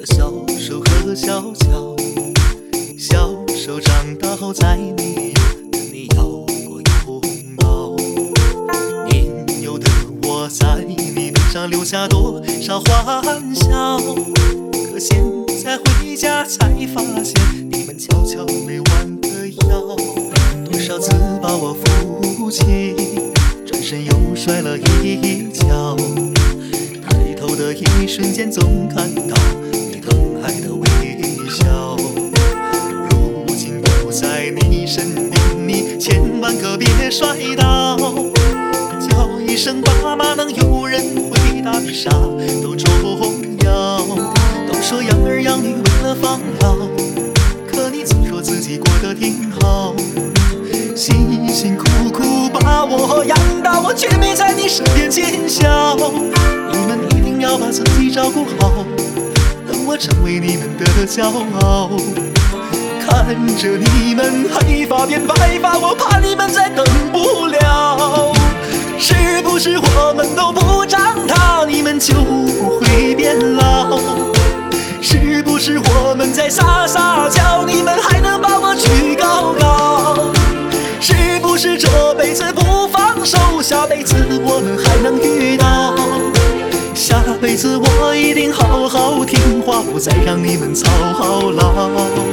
的小手和小脚，小手长大后再没有跟你要过拥抱。年幼的我在你背上留下多少欢笑，可现在回家才发现你们悄悄没完的药。多少次把我扶起，转身又摔了一跤，抬头的一瞬间总看到你疼爱的微笑。如今不在你身边，你千万可别摔倒，叫一声爸妈，能有人回答比啥都重要。都说养儿养女为了防老，可你总说自己过得挺好。辛辛苦苦把我养大，我却没在你身边尽孝。你们一定要把自己照顾好，等我成为你们的骄傲。看着你们黑发变白发，我怕你们再等不了。是不是我们都不长大，你们就不会变老？是不是我们在撒撒娇，你们还能把我举高高？是不是这辈子不放手，下辈子我们还能遇到？下辈子我一定好好听话，不再让你们操劳。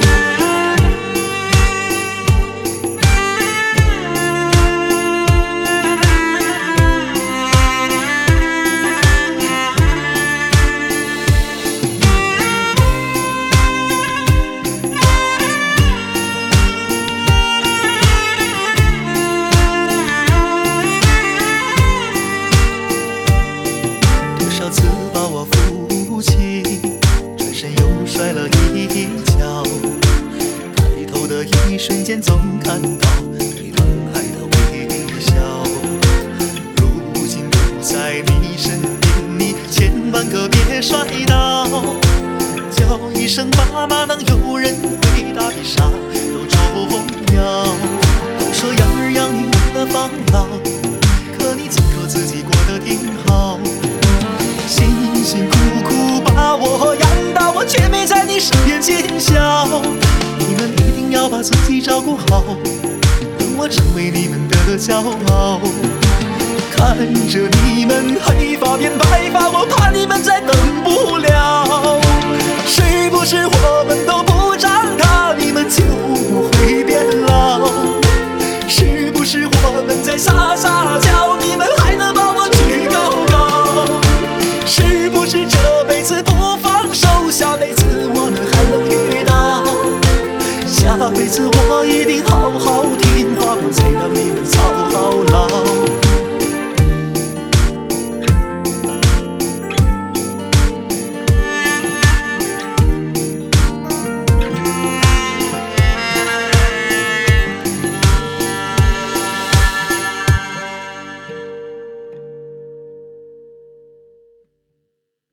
摔了一跤，抬头的一瞬间总看到你疼爱的微笑。如今不在你身边，你千万可别摔倒，叫一声爸妈，能有人回答比啥都重要。都说养儿养女为了防老，可你总说自己过得挺好。辛辛苦苦把我养大，我却没在你身边尽孝。你们一定要把自己照顾好，等我成为你们的骄傲。看着你们黑发变白发，我怕你们再等不了。是不是我们都不长大，你们就不会变老？是不是我们在撒撒娇，你们还能把我举高高？是不是这辈子不放手，下辈子我们还能遇到？下辈子我一定好好听话，不再